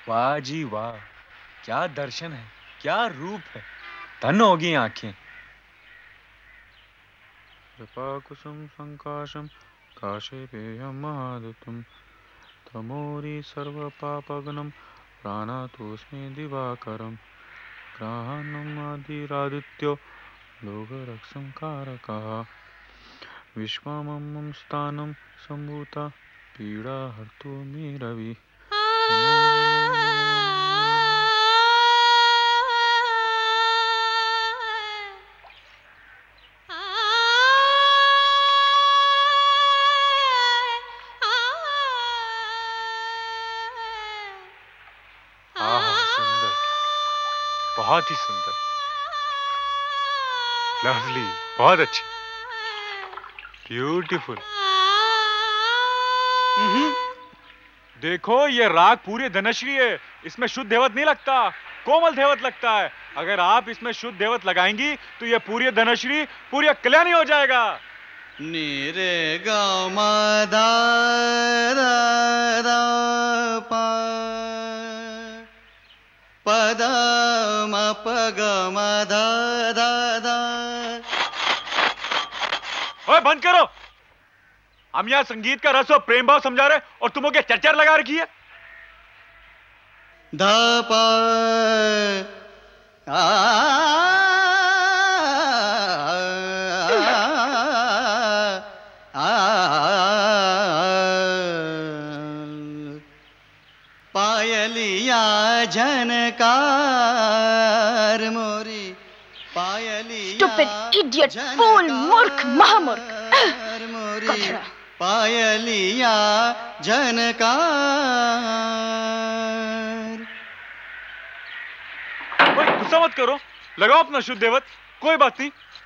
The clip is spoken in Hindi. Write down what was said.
वाह जी वाह, क्या दर्शन है, क्या रूप है। धन होगी आंखें। कृपा कुसुम संकाशम काशेपेयम महादुतम तमोरी सर्व पापगनम प्राणातोस्मि दिवाकरम ग्रहणम आदिरादित्यो लोकरक्षं कारकः विश्वममं स्थानं सम्भूता पीड़ा हर्तु मे रवि। सुंदर, बहुत ही सुंदर, लवली, बहुत अच्छी, ब्यूटीफुल। देखो ये राग पूरी धनश्री है, इसमें शुद्ध देवत नहीं लगता, कोमल देवत लगता है। अगर आप इसमें शुद्ध देवत लगाएंगी तो ये पूरी धनश्री पूरी कल्याणी हो जाएगा। नीरे गा मा धा धा धा पा प ध म प ग म धा धा धा। ओए बंद करो, हम यहाँ संगीत का रस और प्रेम भाव समझा रहे और तुम क्या चरचर लगा रखी है। ध प पायलिया झनकार मोरी पायलिया Stupid idiot, fool, मूर्ख, महामूर्ख, मोरी पायलिया झनकार। गुस्सा मत करो, लगाओ अपना शुद्ध देवत, कोई बात नहीं।